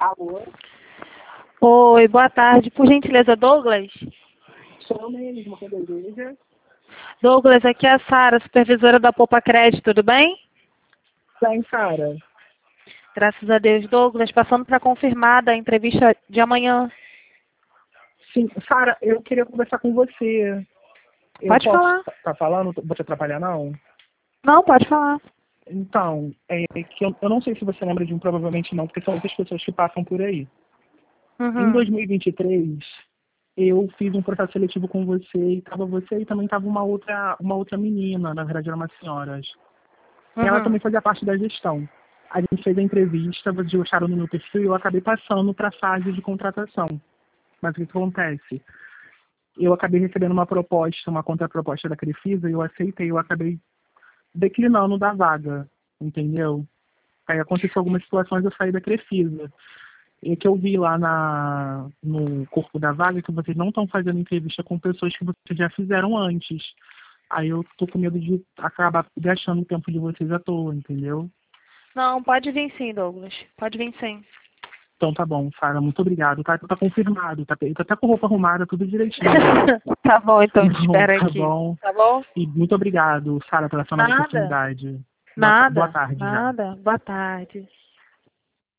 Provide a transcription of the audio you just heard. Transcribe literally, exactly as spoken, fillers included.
Alô? Oi, boa tarde. Por gentileza, Douglas? Sou mesmo, que deseja. Douglas, aqui é a Sara, supervisora da Poupa Crédito, tudo bem? Bem, Sara. Graças a Deus. Douglas, passando para confirmar da entrevista de amanhã. Sim, Sara, eu queria conversar com você. Eu Pode posso falar. tá falando? Vou te atrapalhar, não? Não, pode falar. Então, é que eu, eu não sei se você lembra de um, provavelmente não, porque são outras pessoas que passam por aí. Em Uhum. dois mil e vinte e três, eu fiz um processo seletivo com você, e tava você e também tava uma outra, uma outra menina, na verdade era uma senhora. Ela Uhum. também fazia parte da gestão. A gente fez a entrevista, vocês gostaram do meu perfil e eu acabei passando para a fase de contratação. Mas o que acontece? Eu acabei recebendo uma proposta, uma contraproposta da Crefisa e eu aceitei, eu acabei declinando da vaga, entendeu? Aí aconteceu algumas situações, eu saí da Crefisa. E que eu vi lá na, no corpo da vaga que vocês não estão fazendo entrevista com pessoas que vocês já fizeram antes. Aí eu tô com medo de acabar gastando o tempo de vocês à toa, entendeu? Não, pode vir sim, Douglas. Pode vir sim. Então tá bom, Sara, muito obrigado. Tá, tá confirmado, tá, tá até com roupa arrumada, tudo direitinho. Tá bom, então, te Não, espero tá aqui. bom. Tá bom? E muito obrigado, Sara, pela sua nova Nada. oportunidade. Boa, ta- boa Nada. tarde já. Nada. Boa tarde.